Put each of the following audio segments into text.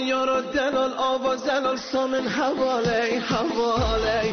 یارا دلال آواز دلال سامن حوالی حوالی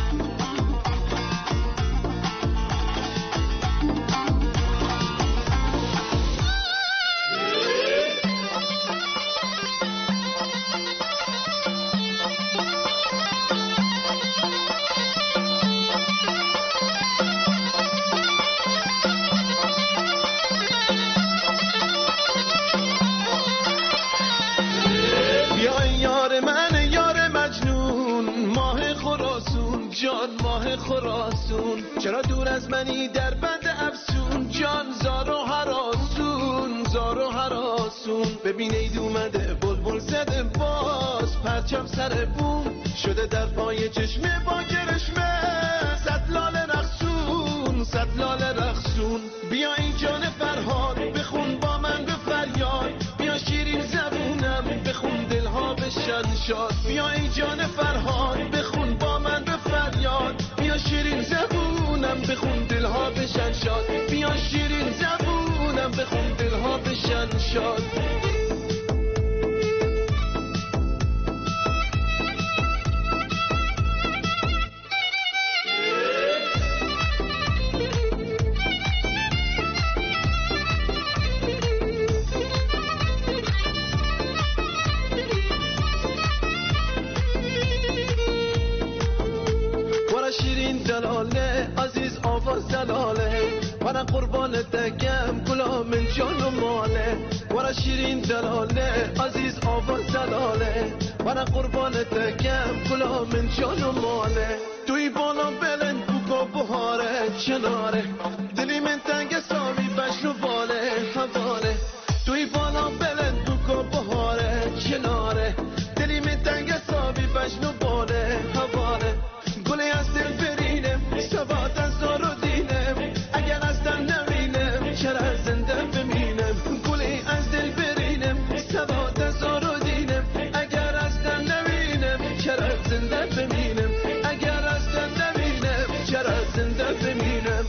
جان ماه خراسون چرا دور از منی در بند افسون جان زار و هراسون زار و هراسون ببین اید اومده بلبل زده باز پرچم سر بوم شده در پای چشمه با گرشمه صد لاله رقصون صد لاله رقصون بیا این جان فرهاد بخون با من به فریاد بیا شیرین زبونم بخون دلها بشن شاد بیا این جان فرهاد بخون با من به فریاد بیا شیرین زبونم بخون دلها بشن شاد بیا شیرین زبونم بخون دلها بشن شاد دلاله عزیز آواز دلاله من قربان دگم گلا من جان و ماله ورا شیرین دلاله عزیز آواز دلاله من قربان دگم گلا من جان و ماله توی بالا بلند بوگا بهاره چناره دلی من تنگ سامی بشنو باله حواله توی بالا بلند بوگا بهاره چناره دلی من تنگ سامی بشنو باله حواله گلی از دل برینم سواد از زار و دینم اگر از دل نمینم چرا زنده بمینم گلی از دل برینم سواد از زار و دینم اگر از دل نمینم چرا زنده بمینم اگر از دل نمینم چرا زنده بمینم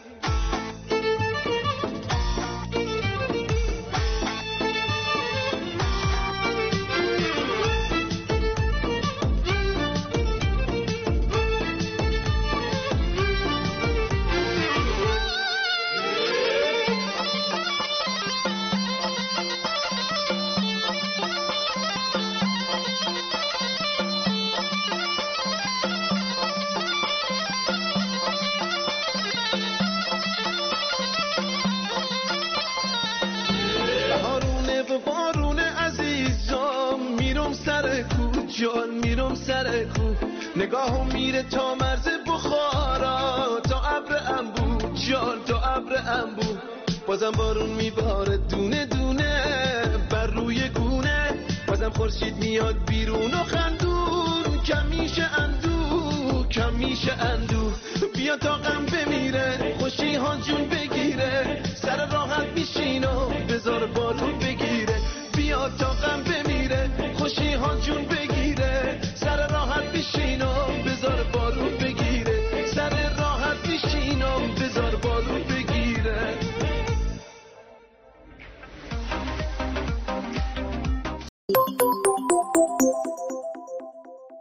جان میرم سر کو نگاهم میره تا مرز بخارا تا ابر انبو جان تا ابر انبو بازم بارون میباره دونه دونه بر روی گونه بازم خورشید میاد بیرون و خندون کم میشه اندو کم میشه اندو بیا تا غم